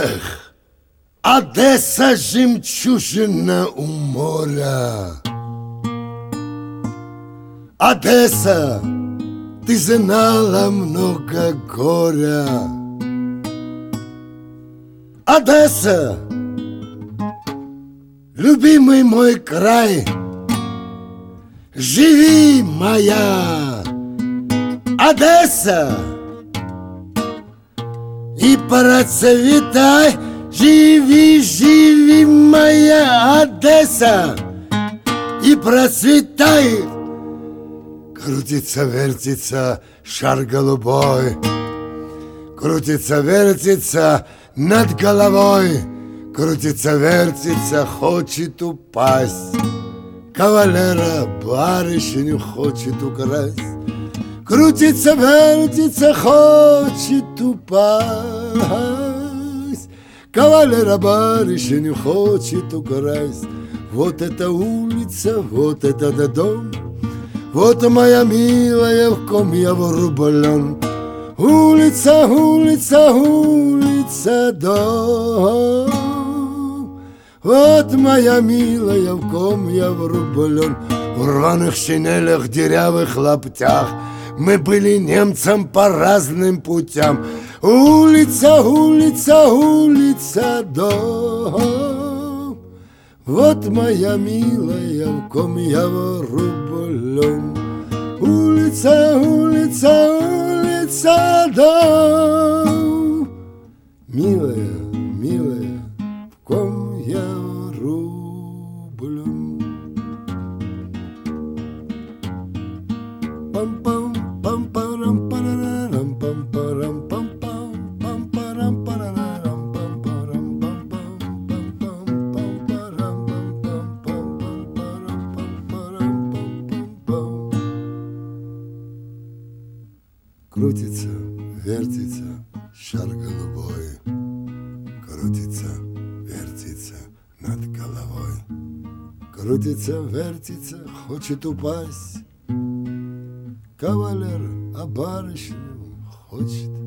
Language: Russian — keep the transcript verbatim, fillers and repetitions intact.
Одесса, жемчужина у моря. Одесса, ты знала много горя. Одесса, любимый мой край, живи, моя Одесса, и процветай. Живи, живи, моя Одесса, и процветай. Крутится, вертится шар голубой, крутится, вертится над головой, крутится, вертится, хочет упасть. Кавалера барышню хочет украсть. Крутится, вертится, хочет упасть. Кавалера барышню хочет украсть. Вот эта улица, вот этот дом, вот моя милая, в ком я влюблен. Улица, улица, улица, дом. Вот моя милая, в ком я влюблен. В рваных шинелях, дырявых лаптях мы были немцам по разным путям. Улица, улица, улица, дом. Вот моя милая, в ком я влюблен. Улица, улица, улица, дом. Милая, милая, в ком я влюблен. Пам-пам, пам-парам, парарам, пам-парам, пам. Крутится, вертится шар голубой, крутится, вертится над головой, крутится, вертится, хочет упасть. Кавалер, а барышню хочет